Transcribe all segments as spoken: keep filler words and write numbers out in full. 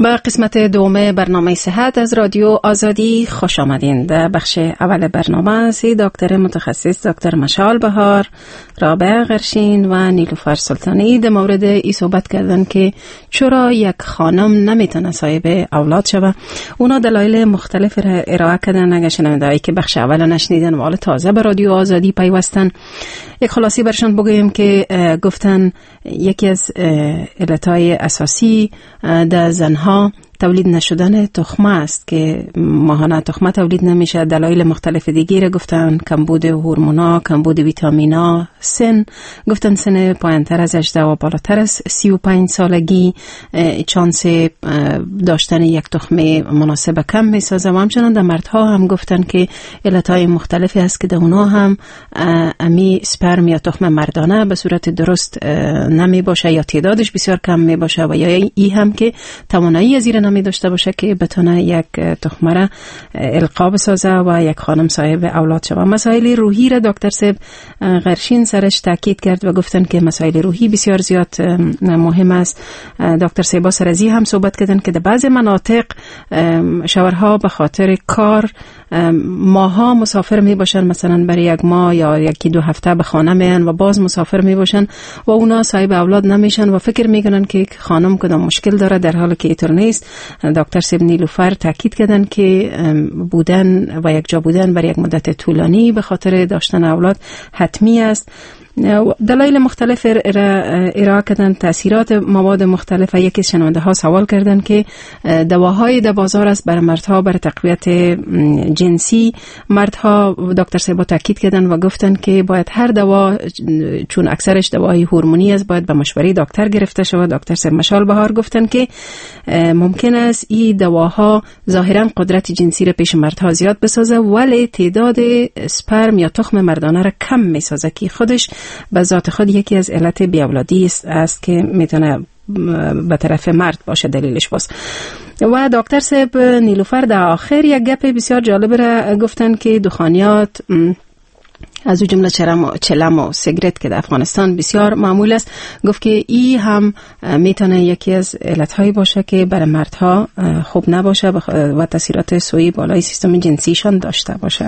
به قسمت دوم برنامه صحت از رادیو آزادی خوش آمدین. در بخش اول برنامه سی دکتر متخصص دکتر مشال بهار، رابعه غرشین و نیلوفر سلطانی در مورد ای صحبت کردن که چرا یک خانم نمیتونه صاحب اولاد شود. اونا دلایل مختلف را ارائه کردن. اگه شنونده‌ای که بخش اول نشنیدن و حالا تازه به رادیو آزادی پیوستن، یک خلاصی برشان بگویم که گفتن یکی از علتهای اساسی در زنها تولید نشدن تخمه است که ماهانه تخمه تولید نمیشه. دلایل مختلف دیگه را گفتن، کمبود هورمونا، کمبود ویتامینا، سن، گفتن سن پایین‌تر از هجده و بالاتر از سی و پنج سالگی چانس داشتن یک تخمه مناسب کم میسازه. و همچنان در مردها هم گفتن که علتهای مختلفی هست که در اونها هم امی سپرم یا تخم مردانه به صورت درست نمی باشه یا تعدادش بسیار کم می باشه، و یا ای هم که توانایی از می داشته باشه که بتونه یک تخمه را القا بسازه و یک خانم صاحب اولاد شود. مسائل روحی را دکتر صاحب غرشین سرش تاکید کرد و گفتن که مسائل روحی بسیار زیاد مهم است. دکتر صاحب سرزی هم صحبت کردن که در بعض مناطق شوهرها به خاطر کار ماها مسافر می باشن، مثلا برای یک ماه یا یکی دو هفته به خانه میان و باز مسافر می باشن و اونا صاحب اولاد نمیشن و فکر میکنن که خانم کدام مشکل داره، در حالی که اینطور نیست. دکتر صاحب نیلوفر تاکید کردن که بودن و یک جا بودن برای یک مدت طولانی به خاطر داشتن اولاد حتمی است. دلایل مختلف ارائه کردن، تاثیرات مواد مختلف. یکی شنونده ها سوال کردن که دواهای در بازار است برای مردها برای تقویت جنسی. مردها دکتر صاحب تاکید کردن و گفتن که باید هر دوا، چون اکثرش دوای هورمونی است، باید به مشوره دکتر گرفته شود. دکتر صاحب مشال بهار گفتن که ممکن است این دواها ظاهرا قدرت جنسی را پیش مردها زیاد بسازه ولی تعداد سپرم یا تخم مردانه را کم میسازه که خودش به ذات خود یکی از علت بیاولادی است که میتونه به طرف مرد باشه دلیلش باز. و دکتر صاحب نیلوفر در آخر یک گپ بسیار جالب را گفتن که دخانیات از او جمله چلم و سیگرت که در افغانستان بسیار معمول است، گفت که ای هم میتونه یکی از علتهایی باشه که برای مردها خوب نباشه و تاثیرات سوئی بالای سیستم جنسیشان داشته باشه.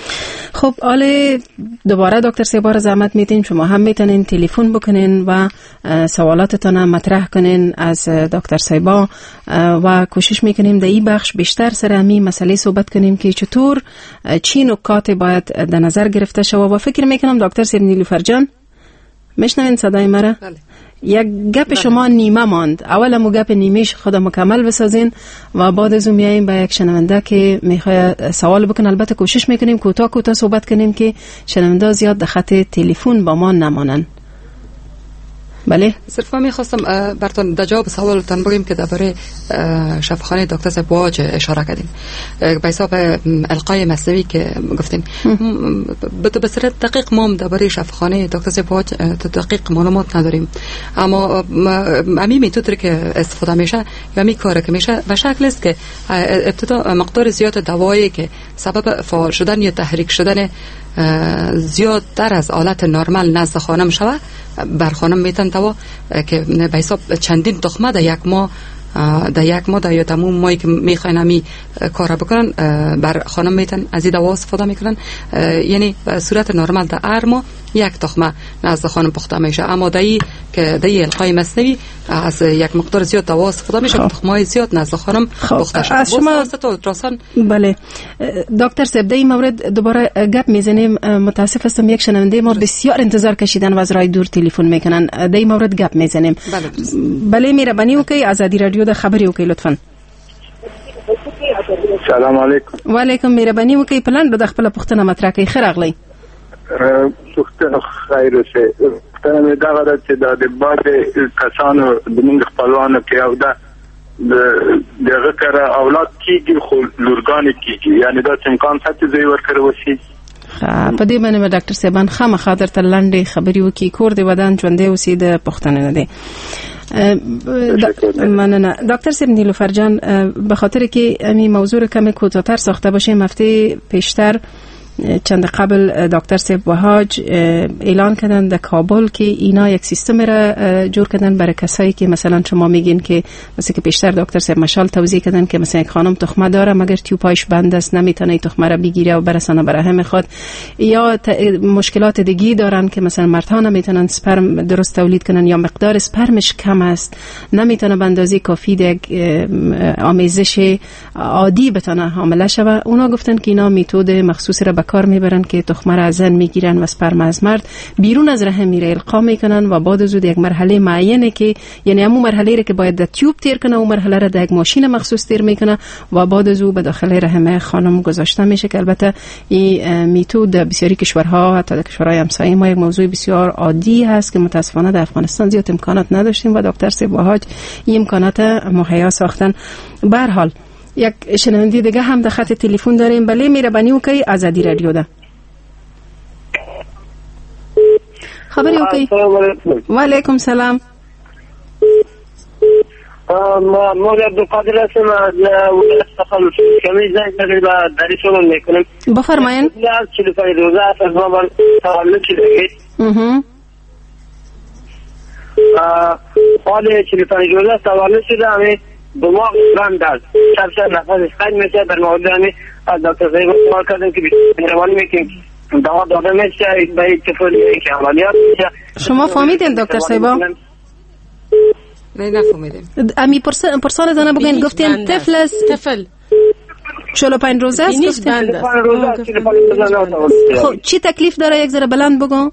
خب حالا دوباره دکتر صاحب زحمت میدین، شما هم میتونین تلفن بکنین و سوالاتتان مطرح کنین از دکتر صاحب و کوشش میکنیم در این بخش بیشتر سر همین مسئله صحبت کنیم که چطور چی نکات باید در نظر گرفته شود. و فکر میکنم دکتر صاحب نیلوفر جان میشنوین صدای مرا؟ بله. یک گپ بله. شما نیمه ماند، اول مو گپ نیمهش خود مکمل بسازین و بعد از اون میایم با یک شنونده که میخواد سوال بکنه. البته کوشش میکنیم کوتاه کوتاه صحبت کنیم که شنونده زیاد در خط تلفن با ما نمانن. بله، صرفا میخواستم براتون در جواب سوالتون بگیم که درباره شفاخانه دکتر صاحب واج اشاره کردیم به حساب القای مصنوعی که گفتین. به صورت دقیق ما درباره شفاخانه دکتر صاحب واج دقیق معلومات نداریم، اما همین میتودی که استفاده میشه یا همین کاری که میشه به شکل است که ابتدا مقدار زیاد دوایی که سبب فعال شدن یا تحریک شدن زیادتر از حالت نرمال نزد خانم شود بر خانم میتن دوا که به حساب چندین تخمه در یک ماه در یک ماه یا تمام ماهی که میخواین همی کار بکنن بر خانم میتن از این دوا استفاده میکنن. یعنی به صورت نرمال در هر ماه یک تخمه نزد خانم پخته میشه، اما دایی که دایی القای مصنوعی از یک مقدار زیاد دوا استفاده میشه، تخمه زیاد نزد خانم پخته شده. از شما بله دکتر صاحب در این مورد دوباره گپ میزنیم. متاسف هستم یک شنونده ما بسیار انتظار کشیدن و از راه دور تلفن میکنن، در این مورد گپ میزنیم. بله بله مهربانی وکي آزادی رادیو د خبري وکي لطفا. سلام علیکم. و علیکم مهربانی وکي پلان د خپل پښتنه مطرح کوي. خیر اغلی پښتنه خیر سه پښتنه دا غواړي چې د بعد کسانو د موږ خپلوانو کې او دا دغه کار اولاد کیږي خو لورګان کیږي، یعنی دا امکان څه دی ورکړی وسی. په دې باندې ډاکټر صاحبان خامخا درته لاندې خبرې وکړي. کور دی ودان ژوندې اوسې د پښتنه نه دی. مننه دکتر صاحب نیلوفر جان، به خاطر که همین موضوع رو کمی کوتاه‌تر ساخته باشیم، هفته پیشتر چند قبل دکتر صاحب وهاج اعلان کردن در کابل که اینا یک سیستم را جور کردن برای کسایی که مثلا شما میگین که مثلا که پیشتر دکتر صاحب مشال توضیح کردن که مثلا یک خانم تخمه داره مگر تیوبایش بند است نمیتونه تخمه را بگیره و برسانه برای هم خود، یا مشکلات دیگه دارن که مثلا مردها نمیتونن سپرم درست تولید کنن یا مقدار سپرمش کم است نمیتونه به اندازه کافی یک آمیزش عادی بتونه حامله شوه. اونا گفتن که اینا متد مخصوصی را به کار میبرن که تخمه را از زن میگیرن و سپرم از مرد بیرون از رحم میره القا میکنن و بعد از یک مرحله معینه که یعنی همون مرحله را که باید در تیوب تیر کنه اون مرحله را در یک ماشین مخصوص تیر میکنه و بعد از او به داخل رحم خانم گذاشته میشه که البته این متد در بسیاری کشورها حتی در کشورهای همسایه ما یک موضوع بسیار عادی هست که متاسفانه در افغانستان زیاد امکانات نداشتیم و دکتر صاحب وهاج این امکانات مهیا ساختن. به هر حال یک شنونده دیگه هم در خط تلفن داریم. بله میربانی اوکی آزادی رادیو ده خبری اوکی. و علیکم سلام. ما ما عبد القادر هستم از ولایت تخلص کمی زنگ تقریبا دری شغل میکنم. بفرمایین. چهل و پنج روزه است از ما تولد شده. اها. حال چهل و پنج روزه تولد شده همه دماغ بند است. شب شب نفسش خیلی میشه در مورد همه از دکتر صاحب سوال کردم که بیشتر میکنیم دوا داده میشه به اتفاقی که عملیات میشه. شما فهمیدین دکتر صاحب؟ نه نفهمیدیم. امی پرسان پرسان زنه بگین گفتین طفل است طفل چهل و پنج روزه است گفتین. خب چی تکلیف داره یک ذره بلند بگو.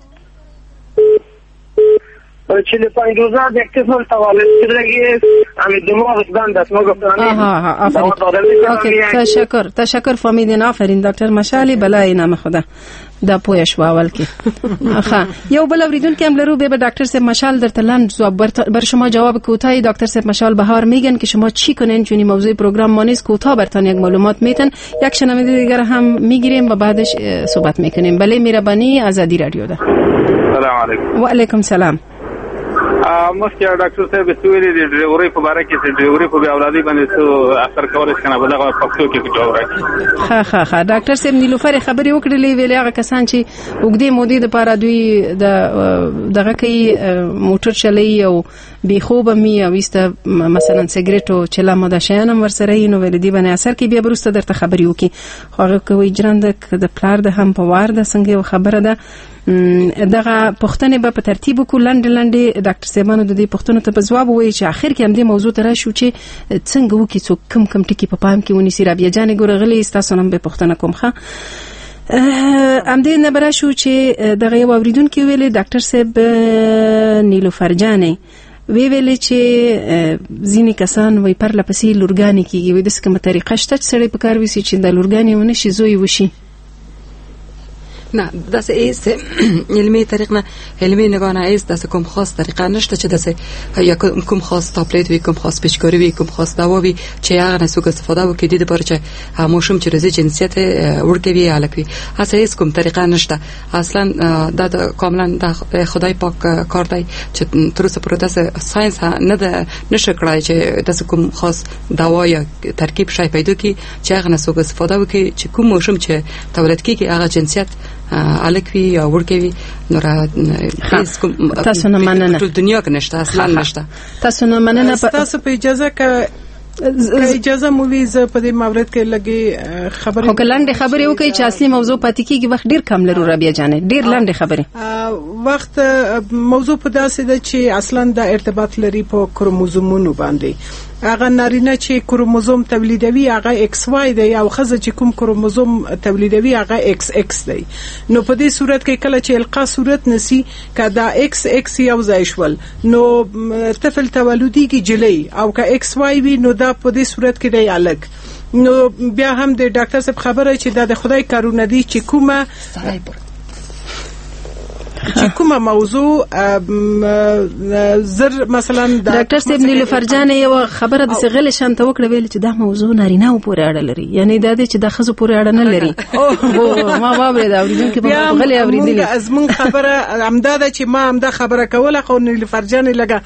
چهل و پنج روزه یک طفل تولد شده همین دماغش بند است. ما گفتم آها آفرین. اوکی تشکر تشکر فهمیدین. آفرین دکتر مشالی بلای نام خدا دا پویش و اول کی. آخه یو بل اوریدون که هم لرو به دکتر صاحب مشال در تلند جواب بر شما جواب کوتاهی دکتر صاحب مشال بهار میگن که شما چی کنین چونی موضوع پروگرام ما نیست کوتاه برتون یک معلومات میتن. یک شنونده دیگر هم میگیریم و بعدش صحبت میکنیم. بله میربانی آزادی رادیو ده. سلام علیکم. و علیکم سلام. مخکې ډاکټر صاحب سویلې د ډریورۍ په باره کې د ډریورۍ په بې اولادۍ باندې څه اثر کولی شي که نه په دغه پښتو کې جواب راکړي. ښه ښه ښه ډاکټر صاحب نیلوفر خبرې وکړلې ویلې هغه کسان چې اوږدې مودې دپاره دوی د دغه کوي موټر چلوي او بې خوبه مي او ایسته مثلا سګرټ او چله ماده شیان هم ورسره وي نو ویلې دې باندې اثر کوي بیا وروسته درته خبرې وکړي. خو هغه کوي جرنده د پلار د هم په وار ده څنګه یو خبره ده دغه پښتنې به په ترتیب وکړو لنډې لنډې ډاکټر صاحبانو د دې پښتنو ته په ځواب ووایي چې آخر کې هم دې موضوع ته راشو چې څنګه وکړي څوک کم کم ټکي په پام کې ونیسي. رابعه جانې ګوره غلې ستاسو نه به پښتنه کوم ښه هم دې نه به راشو چې دغه یو اورېدونکي ویلې ډاکټر صاحب نیلوفر جانې وی ویلې چې ځینې کسان وایي پرله پسې لورګانې کېږي وایي داسې کومه طریقه شته چې سړی په کار ویسي چې د لورګانې ونه شي زوی وشي. نه داسې ایست علمی طریق نه علمی نگاه ایست داسې کوم خاص طریقه نشته چې داسې یا کوم خاص تابلت وی کوم خاص پیچکاری وی کوم خاص دوا وی چې هغه نه سوګ استفاده وکړي د لپاره چې ماشوم چې رزي جنسیت ورکوي الکوي هڅه هیڅ کوم طریقه نشته اصلا دا کاملا د خدای پاک کار دی چې تر اوسه پورې داسې ساينس نه ده نشه کړای چې داسې کوم خاص دوا یا ترکیب شای پیدا کی چې هغه نه سوګ استفاده وکړي چې کوم ماشوم چې تولد کیږي هغه جنسیت الکوي یا ورکوي نو را تاسو نه مننه ټول دنیا کې نشته اصلا نشته. تاسو نه مننه. تاسو په اجازه که اجازه مو وي زه په دې مورد کې لګي خبرې خو کلنډه خبرې وکړي چې اصلي موضوع پاتې کیږي وخت ډیر کم لرو رابعه جانې ډیر لنډه خبرې وخت موضوع په داسې ده چې اصلا د ارتباط لري په کروموزومونو باندې. هغه نارینه چې کروموزوم تولیدوي هغه ایکس وای دی او ښځه چې کوم کروموزوم تولیدوي هغه ایکس ایکس دی. نو په دې صورت کې کله چې القا صورت نسی کدا ایکس ایکس یو ځای شول نو طفل تولدیږي جلی او که ایکس وای وي نو دا په دې صورت کې دی الګ. نو بیا هم د ډاکټر صاحب خبره چې دا د خدای کارونه دي چې کومه چې کومه موضوع زر مثلا ډاکټر صاحب نیلوفر جان یو خبره د سغل شانته وکړه ویل چې دا موضوع نارینه پورې اړه لري، یعنی دا چې د خزو پورې اړه نه لري. او ما واورید اوریدونکو په غلې اوریدلې ازمن خبره امداده چې ما امدا خبره کوله خو نیلوفر جان لګه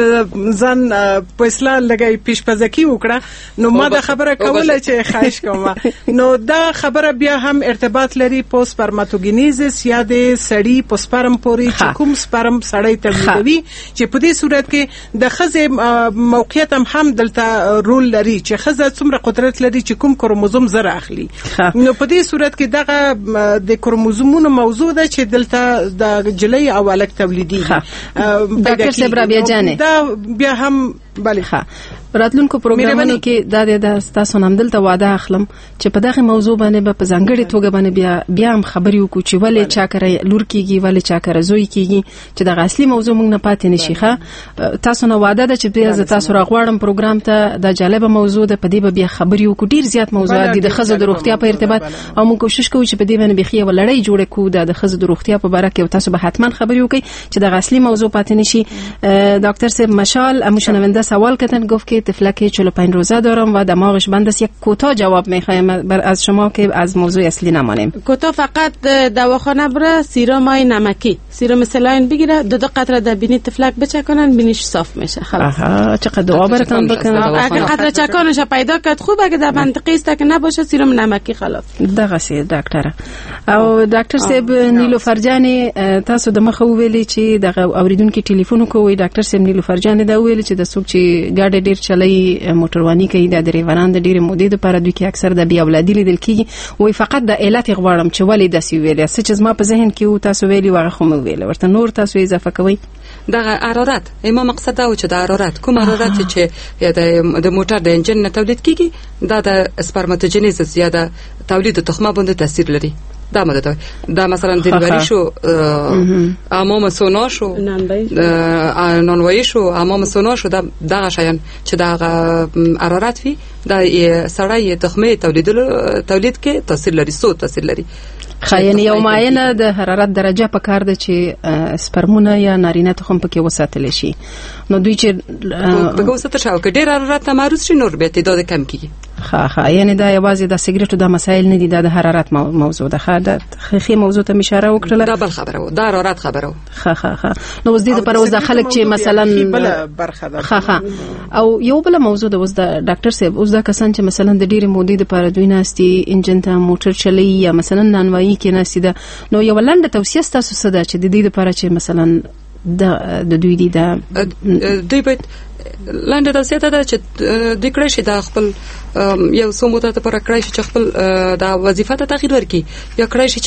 ځان په اصلاح لګي پیشپزکی وکړه، نو ما دا خبره کوله چې خواهش کوم. نو دا خبره بیا هم ارتباط لري په سپرماتوجینیزس یا د سړی په سپرم پورې چې کوم سپرم سړی تولیدوي، چې په دې صورت کې د خزې موقعیت هم هم دلته رول لري چې خزه څومره قدرت لري چې کوم کروموزوم زر اخلي. نو په دې صورت کې دغه د کروموزومونو موضوع ده چې دلته د جلی او الک تولیدي. ډاکټر صاحب رابعه جان دا بیا هم بله ښه راتلونکو پروګرامونو کې دا د تاسو نن دلته وعده اخلم چې په دغه موضوع باندې به په ځانګړي توګه باندې بیا بیا هم خبرې وکړو چې ولې چا کړی لور کیږي ولې چا کړی زوی کیږي چې دغه اصلي موضوع موږ نه پاتې نشي. ښه تاسو نو وعده ده چې بیا زه تاسو راغواړم پروګرام ته، د جالبه موضوع ده، په دې به بیا خبرې وکړو. ډیر زیات موضوعات دي د ښځو د روغتیا په ارتباط او موږ کوشش کوو چې په دې باندې بخي ولړۍ جوړه کوو د ښځو د روغتیا په اړه کې. تاسو به حتما خبرې وکړئ چې دغه اصلي موضوع پاتې نشي. دکتر صاحب مشال مشنونده سوال کردن، گفت که تفلک چهل و پنج روزه دارم و دماغش بند است. یک کوتاه جواب میخوایم از شما که از موضوع اصلی نمانیم. کوتاه فقط دواخانه بره سیروم های نمکی، سیروم سلاین بگیره، دو دو قطره در بینی تفلک بچکنن، بینیش صاف میشه. خلاص. آها چقدر دعا براتون بکنم. اگر قطره چکانش پیدا کرد خوب، اگه در منطقه است که نباشه سیروم نمکی خلاص. دغه سي دکتر او ډاکټر صاحب نیلوفر جان تاسو د مخه ویلي چې دغه اوریدونکو ټلیفون کوی. ډاکټر صاحب نیلوفر جان دا ویل چې د څوک چې ګاډي ډیر چلای موټرواني کوي د ډریوران د ډیر مودې لپاره دوی کې اکثر د بیا اولادي لیدل کیږي. وای فقط د علت غواړم چې ولې د سی ویل څه چې ما په ذهن کې و تاسو ویلي واغه خو مو ویل ورته نور تاسو اضافه کوي. دغه حرارت ایمه مقصد دا و چې د حرارت کوم حرارت چې د موټر د انجن نه تولید کیږي دا د سپرماتوجینیزس یا د تولید تخمه باندې تاثیر لري. دا مده دا مثلا دلبری شو، امام سونا شو، نانوایی شو، امام سونا شو، دا دغه شیان چې دغه حرارت وي دا سړی تخمه تولید تولید کې تاثیر لري، سو تاثیر لري. خاين یو معاینه د حرارت درجه په کار ده چې سپرمونه یا نارینه تخم پکې وساتل شي. نو دوی چې په وساتل شو کې ډیر حرارت معروض شي نور به تعداد کم کیږي. ها ها یعنی دا یوازې د سیګریټو د مسایل نه دي، د حرارت موضوع ده. ها د خې موضوع ته اشاره وکړه. دا بل خبره و، دا حرارت خبره و. ها ها ها نو وز دې لپاره وز د خلک چې مثلا بل برخه ده. ها ها او یو بل موضوع ده وز د ډاکټر صاحب وز د کسان چې مثلا د ډیره مودې لپاره دوی ناستي انجن ته موټر چلی یا مثلا نانوایی کې ناستي ده، نو یو لاندې توصیه تاسو څه ده چې د دې لپاره چې مثلا د دوی دي د دوی په لاندې توصیه ده چې د کړی شي د خپل یو څو موده لپاره کړی شي چې خپل د وظیفه ته تغییر ورکړي یا کړی شي چې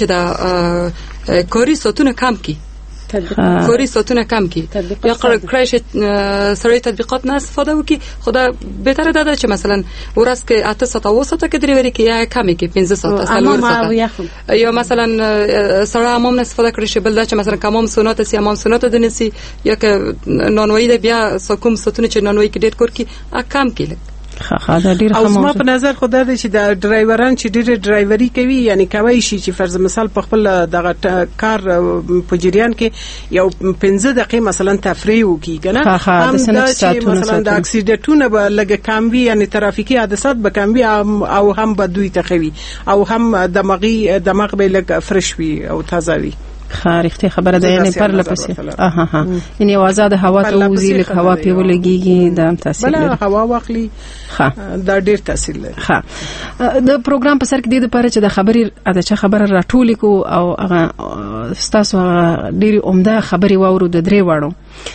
د کاري ساعتونه کم کړي، کاري ساعتونه کم کړي یا کړی شي سړی تطبیقات نه استفاده وکړي. خدا بهتره ده چې مثلا ورځ کې اته ساعته او ساعته کې درې کې یا کم کې پنځه ساعته څلور ساعته یا مثلا سړی امام نه استفاده کړی شي. بل دا چې مثلا کوم سنت سي امام سنت د نسی یا که نانوایی د بیا کوم ساعتونه چې نانوایی کې ډېر کور کې کم کې خا دا ډیر خموز. او ما په نظر خو دا چې د ډرایوران چې ډیر ډرایوري کوي یعنی کوي شي چې فرض مثال په خپل دغه کار په جریان کې یو پنځه دقیقې مثلا تفریح وکړي کنه، هم دا چې مثلا د اکسیډنټونو به لګ کم وي یعنی ترافیکي حادثات به کم وي او هم به دوی تخوي او هم دماغي دماغ به لګ فرش وي او تازه وي. خارختي خبره ده یعنی پر لپسې اها ها یعنی آزاد هوا ته وزي لک هوا په ولګيږي د تاثیر لري. بل هوا واخلي ها دا ډیر تاثیر لري. ها د پروګرام په سر کې د لپاره چې د خبري اته چې خبره راټول کو او هغه تاسو ډیر عمده خبري واورو د درې واړو.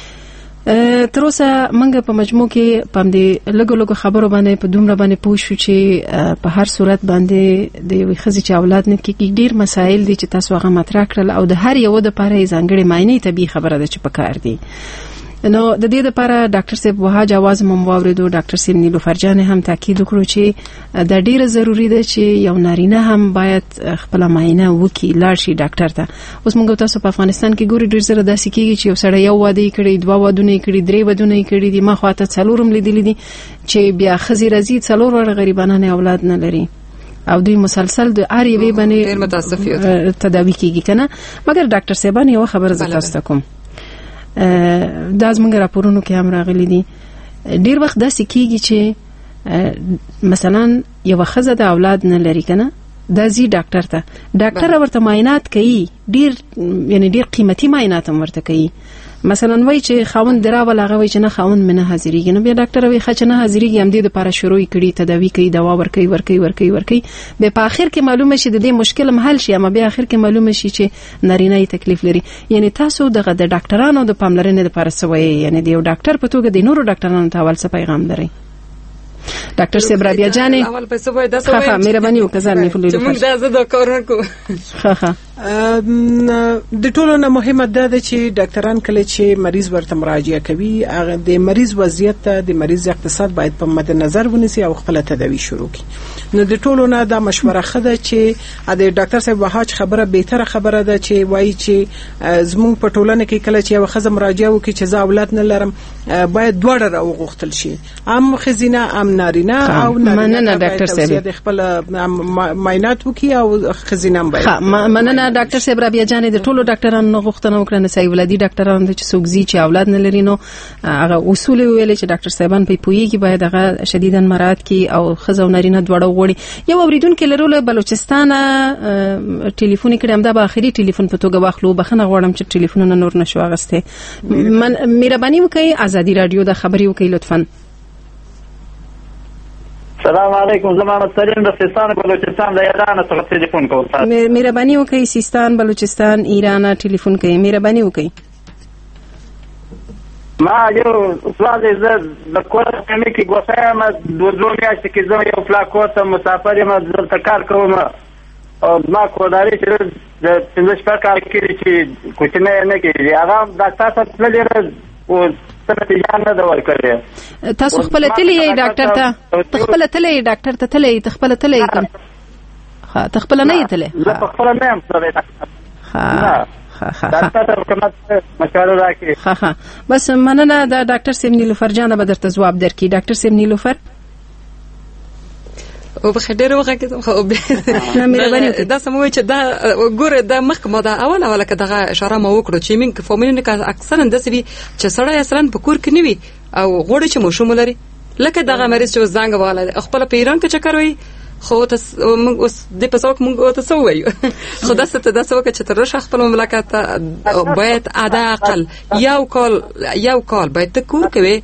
تر اوسه منګه په مجموع کې پم دې لګو لګو خبرو باندې په دومره باندې پوښښ چې په هر صورت باندې د یوې ښځې چې اولاد نه کېږي ډیر مسایل دي چې تاسو هغه مطرح کړل او د هر یو د لپاره ځانګړي معنی طبي خبره ده چې په کار دي. نو د دې لپاره ډاکټر صاحب وهاج आवाज مم واوریدو. ډاکټر صاحب نیلوفر جان هم تاکید وکړو چې د ډیره ضروری ده چې یو نارینه هم باید خپل معاینه وکړي، لاړ شي ډاکټر ته. اوس موږ تاسو په افغانستان کې ګوري ډیر زره داسې کیږي چې یو سړی یو واده کړي، دوه واده کړي، درې واده کړي دي، ما خواته څلورم لیدلې دي چې بیا خزي رزي څلور ور غریبانه اولاد نه لري. او دوی مسلسل د هر یوې باندې ډیر متاسف یو تداوی کیږي کنه. مګر ډاکټر صاحبان یو خبر زه تاسو ته کوم، دا زموږ راپورونو کې هم راغلي دي، ډیر وخت داسې کیږي چې مثلا یو ښځه د اولاد نه لري کنه، دا زی ډاکټر ته ډاکټر ورته معاینات کوي، ډیر یعنی ډیر قیمتي معاینات هم ورته کوي. مثلا وای چې خاوند دراول هغه وای چې نه خاوند منه حاضرېږي، نو بیا ډاکټر وای خچ نه حاضرېږي، هم دې لپاره شروع کړي تداوی کوي، دوا ورکوي ورکوي ورکوي ورکوي، به په اخر کې معلومه شي د دې مشکل حل شي، اما بیا اخر کې معلومه شي چې نارینه یې تکلیف لري. یعنی تاسو دغه د ډاکټرانو د پاملرنې لپاره سوي، یعنی د یو ډاکټر په توګه د نورو ډاکټرانو ته اول څه پیغام لري؟ ډاکټر صاحب رابعه جانې اول په څه وای دا څه وای ښه مهرباني وکړه ځان نه فلوي چې موږ دا زه دا کار کوو. ښه ښه د ټولو نه مهمه ده چې ډاکټران کله چې مریض ورته مراجعه کوي هغه د مریض وضعیت ته د مریض اقتصاد باید په مد نظر ونیسي او خپل تداوی شروع کړي. نو د ټولو نه دا مشوره خده چې د ډاکټر صاحب وهاج خبره بهتره خبره ده چې وایي چې زموږ په ټولنه کې کله چې یو خزه مراجعه وکړي چې زه اولاد نه لرم باید دوړه راوغختل شي، ام خزینه ام نارینه او مننه ډاکټر صاحب خپل معاینات وکړي او خزینه باید مننه ډاکټر صاحب رابعه جانې د ټولو ډاکټرانو غوښتنه وکړه نه صحیح ولادي ډاکټرانو چې څوک زی چې اولاد نه لري نو هغه اصول ویل چې ډاکټر صاحبان په پویږي باید هغه شدیداً مراعات کړي او خزه او نارینه دواړه وړي. یو اوریدونکو لرو له بلوچستان ټلیفون کړم، دا به اخري ټلیفون په توګه واخلو، بخنه غواړم چې ټلیفونونه نور نشو اغسته. من مهرباني وکړئ ازادي رادیو د خبري وکړئ لطفاً. السلام علیکم، زما سلیم د سیستان بلوچستان د ایران څخه ټلیفون کوم. مهرباني وکړئ سیستان بلوچستان ایران ټلیفون کوي، مهرباني وکړئ. ما یو سوال زه د کور په مې کې ګوښه ما د دوه میاشتې کې زه یو فلاکو ته مسافر یم، دلته کار کوم او ما کوداري چې د پنځه شپږ کال کې چې کوچنی نه کېږي هغه ډاکټر ته تللی او نتیجه نه ده ورکړې. تاسو خپل تللی ډاکټر ته خپل تللی ډاکټر ته تللی خپل تللی کوم ها خپل نه تللی زه خپل نه یم تللی ها ها ډاکټر ته کومه مشوره راکړي. ها ها بس مننه د ډاکټر سیم نیلوفر جان به درته جواب درکړي. ډاکټر سیم نیلوفر او بخیر ډیر وخت کې خو به دا سموي چې دا ګوره د مخ ما دا اول اول کې دغه اشاره ما وکړو چې من فاميلونه کې اکثرا د سوي چې سړی اصلا په کور کې نیوي او غوړي چې مشوم لري لکه دغه مریض چې زنګ واله خپل په ایران کې چکر وي خو تاسو موږ اوس د پسوک موږ تاسو وایو خو دا ست د تاسو کې چې تر شخص خپل مملکت باید ادا اقل یو کال یو کال باید کور کوي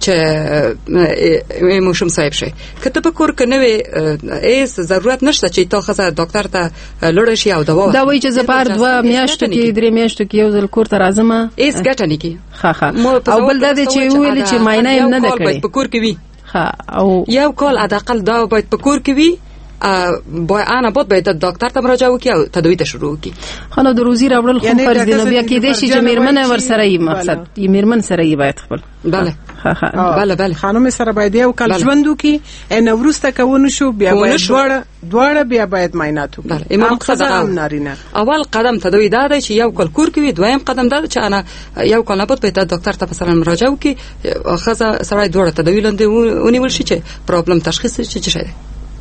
چې موشم صاحب شي کته په کور کې نوې ایس ضرورت نشته چې تا خزه ډاکټر ته لړ شي او دوا دا وایي چې زبر دوه میاشتې کې درې میاشتې کې یو ځل کور ته راځم ایس ګټه نه کی ها ها او بل دا چې ویل چې ماینه نه ده کړې په کور کې وي ها او یو کال اقل دا باید په کور کې وي با انا بود باید دکتر ته مراجعه وکي او تداوی ته شروع وکي. خانو د روزي راوړل خو فرض دی نو بیا کې دې شي چې میرمن ور سره یې مقصد یې میرمن سره یې باید خپل bale ها ها bale bale خانم سره باید یو کال ژوند وکي ان ورسته کوونه شو بیا باید دواړه دواړه بیا باید معاینات وکړي. امام قدم نارینه اول قدم تداوی دا دی چې یو کال کور کوي، دویم قدم دا چې انا یو کال نه بود باید دکتر ته مثلا مراجعه وکي خزه سره دواړه تداوی لاندې ونیول شي چې پرابلم تشخیص شي چې شه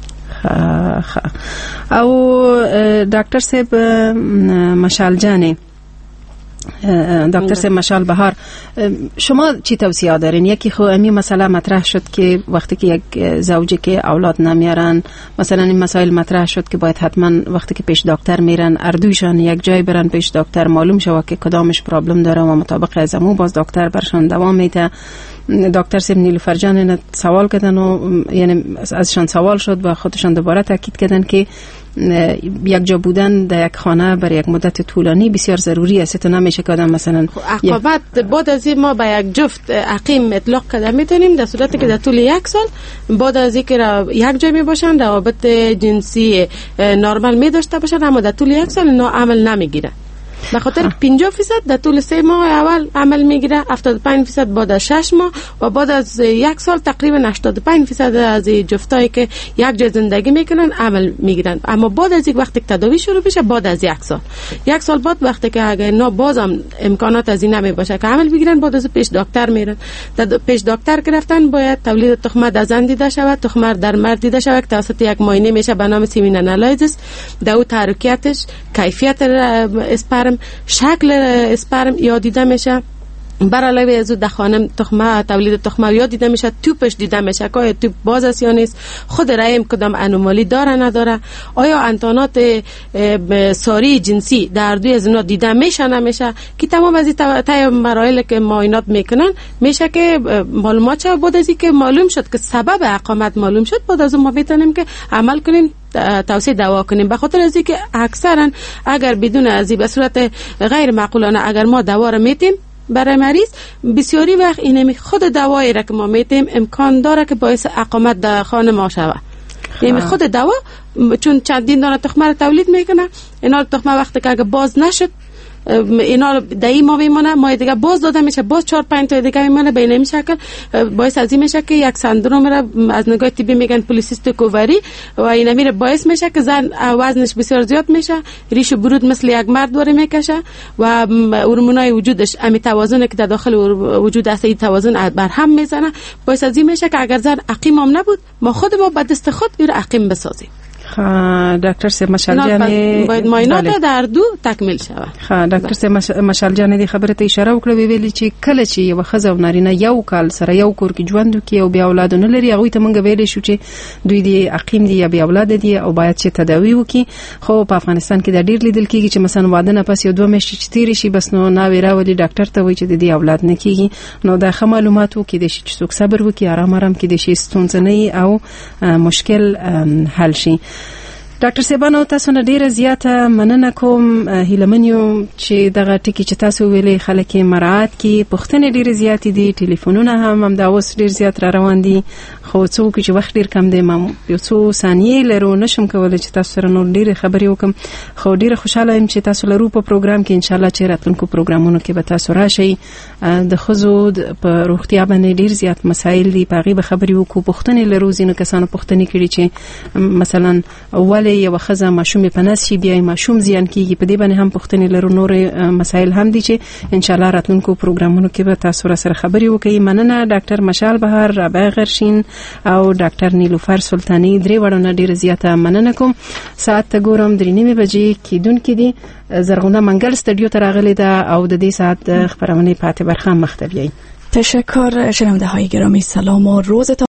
او ډاکټر صاحب مشال جانی دکتر صاحب مشال بهار شما چی توصیه دارین؟ یکی خو امی مسئله مطرح شد که وقتی که یک زوجی که اولاد نمیارن مثلا این مسائل مطرح شد که باید حتما وقتی که پیش دکتر میرن اردویشان یک جای برن پیش دکتر معلوم شود که کدامش پرابلم داره و مطابق از امو باز دکتر برشان دوام میده. دکتر صاحب نیلوفر جان سوال کردن و یعنی ازشان سوال شد و خودشان دوباره تاکید کردن که یک جا بودن در یک خانه برای یک مدت طولانی بسیار ضروری است. تو نمیشه که آدم مثلا عقابت بعد از این ما با یک جفت عقیم اطلاق کده میتونیم در صورتی که در طول یک سال بعد از اینکه یک جای می باشن روابط جنسی نرمال می داشته باشن اما در طول یک سال اینا عمل نمیگیره. به خاطر پنجاه درصد در طول سه ماه اول عمل میگیره، هفتاد و پنج درصد بعد از شش ماه و بعد از یک سال تقریبا هشتاد و پنج درصد از جفتایی که یک جای زندگی میکنن عمل میگیرن. اما بعد از یک وقتی که تداوی شروع بشه، بعد از یک سال یک سال بعد وقتی که اگر نه بازم امکانات از این نمی باشه که عمل بگیرن، بعد از پیش دکتر میرن. در پیش دکتر گرفتن باید تولید تخمه در زن دیده شود، تخمه در مرد دیده شود که توسط یک معاینه میشه به نام سیمین انالایزیس. در او تحرکاتش، کیفیت اسپرم، شکل اسپرم یاد دیده میشه. بر علاوه از او دخانم تخمه، تولید تخمه یاد دیده میشه، توپش دیده میشه که آیا توپ باز است یا نیست، خود رحم کدام انومالی داره نداره، آیا انتانات ساری جنسی در دوی از اونا دیده میشه نمیشه، که تمام از این طی مراحل که معاینات میکنن میشه که معلومات شد. بعد از اینکه معلوم شد که سبب اقامت معلوم شد، بعد از اون ما میتونیم که عمل کنیم، توصیه دوا کنیم. به خاطر از اینکه اکثرا اگر بدون از این به صورت غیر معقولانه اگر ما دوا رو میتیم برای مریض، بسیاری وقت اینمی خود دوایی را که ما میتیم امکان داره که باعث اقامت در خانه ما شود. یعنی خود دوا چون چندین دانه تخمه را تولید میکنه، اینا تخمه وقتی که اگه باز نشد اینا دایی ما میمونه، ما دیگه باز داده میشه، باز چهار پنج تا دیگه میمونه. به این شکل باعث از این میشه که یک سندروم را از نگاه طبی میگن پلیسیستیک اووری و این میره باعث میشه که زن وزنش بسیار زیاد میشه، ریش و برود مثل یک مرد دوره میکشه و هورمونای وجودش امی توازن که در داخل وجود است این توازن بر هم میزنه. باعث از این میشه که اگر زن عقیم هم نبود، ما خود ما به دست خود او عقیم بسازیم. دکتر سیب مشال جان باید معاینات در دو تکمیل شود. ها دکتر سیب مشال جان دی خبره ته اشاره وکړه، ویلي چې کله چې یو خزه او نارینه یو کال سره یو کور کې ژوند کوي او بیا اولاد نه لري، هغه ته مونږ ویلې شو چې دوی دی عقیم دي یا بیا اولاد دي او باید چې تداوی وکړي. خو په افغانستان کې د ډیر لیدل کېږي چې مثلا واده نه پس یو دوه میاشتې چې تیرې شي بس نو نا ویرا ولې ډاکټر ته وایي چې د دې اولاد نه کېږي. نو دا خه معلومات وکړي د شي چې څوک صبر وکړي، آرام آرام کې د شي ستونزه نه او مشکل حل شي. ډاکټر سیبانو تاسو نه ډیره زیاته مننه کوم. هیلمنیو چې دغه ټکی چې تاسو ویلې خلک مراعات کی، پښتنې ډیره زیات دي، ټلیفونونه هم هم دا اوس ډیر زیات را روان دي، خو څوک چې وخت ډیر کم دی، ما یو څو ثانیې لرو نشم کولای چې تاسو سره نور ډیره خبرې وکم. خو ډیره خوشاله یم چې تاسو لرو په پروګرام کې، ان شاء الله چې راتلونکو پروګرامونو کې به تاسو راشئ. د خزو په روغتیا باندې ډیر زیات مسایل دي، پاغي به خبرې وکړو. پښتنې لرو ځینو کسانو پښتنې کړي چې مثلا ولې یو خزه ماشوم په نس شي بیا ماشوم زیان کیږي، په دې باندې هم پښتنې لرو. نور مسایل هم دي چې ان شاء الله راتلونکو پروګرامونو کې به تاسو سره خبرې وکړي. مننه ډاکټر مشال بهار، رابعه غرشین او ډاکټر نیلوفر سلطانی، درې وړاندې ډیره زیاته مننه کوم. ساعت ته ګورم درې نیمه بجې کېدونکې دي. زرغونه منګل استودیو ته راغلې ده او د دې ساعت خبرونه پاتې برخه مختبیي. تشکر شنونده های گرامی، سلام و روزتان